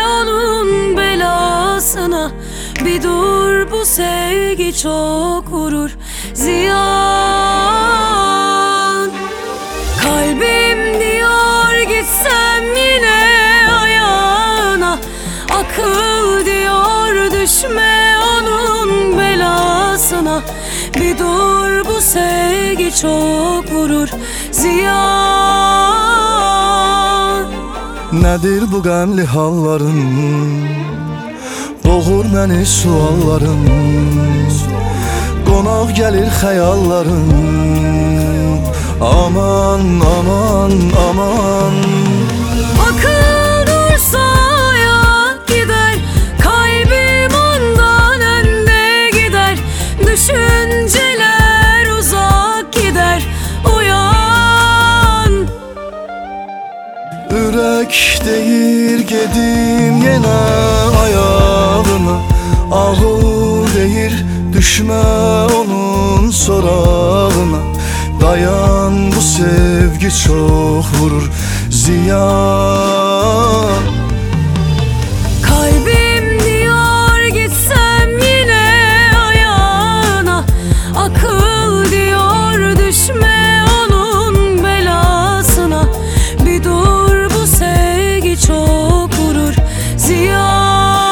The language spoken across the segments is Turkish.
onun belasına. Bir dur, bu sevgi çok vurur ziyan. Kalbim diyor gitsem yine ayağına. Akıl diyor düşme onun belasına. Bir dur, bu sevgi çok vurur ziyan. Nedir bu qəmli halların? Boğur məni sualların. Qonaq gəlir xəyalların. Aman, aman, aman. Akıl dursa ayak gider, kalbim ondan önde gider. Düşünceler uzak gider, uyan. Ürək deyir gedim yenə ayağına. Ağıl deyir düşmə onun sorağına. Dayan, bu sevgi çok vurur ziyan. Kalbim diyor gitsem yine ayağına. Akıl diyor düşme onun belasına. Bir dur, bu sevgi çok vurur ziyan.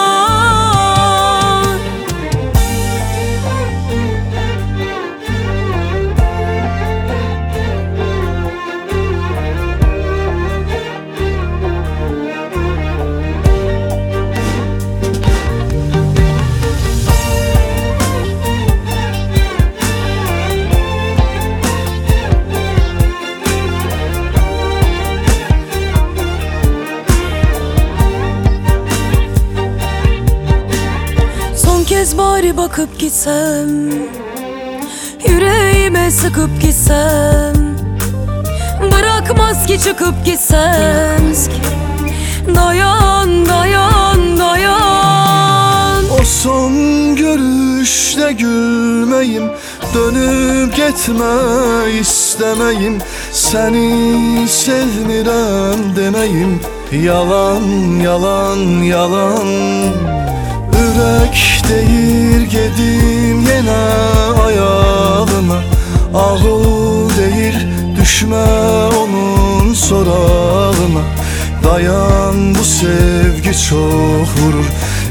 Son kez bari bakıp gitsem, yüreğime sıkıp gitsem. Bırakmaz ki çıkıp gitsem. Dayan, dayan, dayan. O son görüşte gülmeyim, dönüp gitme istemeyim. Seni sevmirəm demeyim. Yalan, yalan, yalan. Ürək deyir gedim yenə ayağına. Ağıl deyir düşmə onun sorağına. Dayan, bu sevgi çok vurur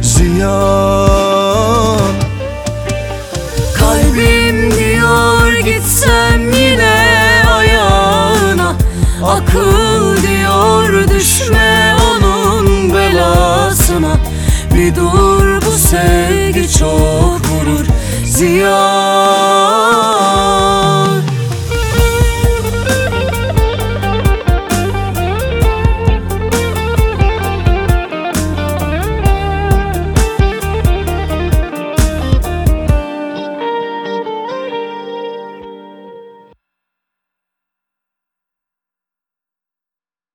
ziyan. Kalbim diyor gitsem yine ayağına. Akıl diyor düşme onun belasına. Bir dur, bu sevgi çok vurur ziyan.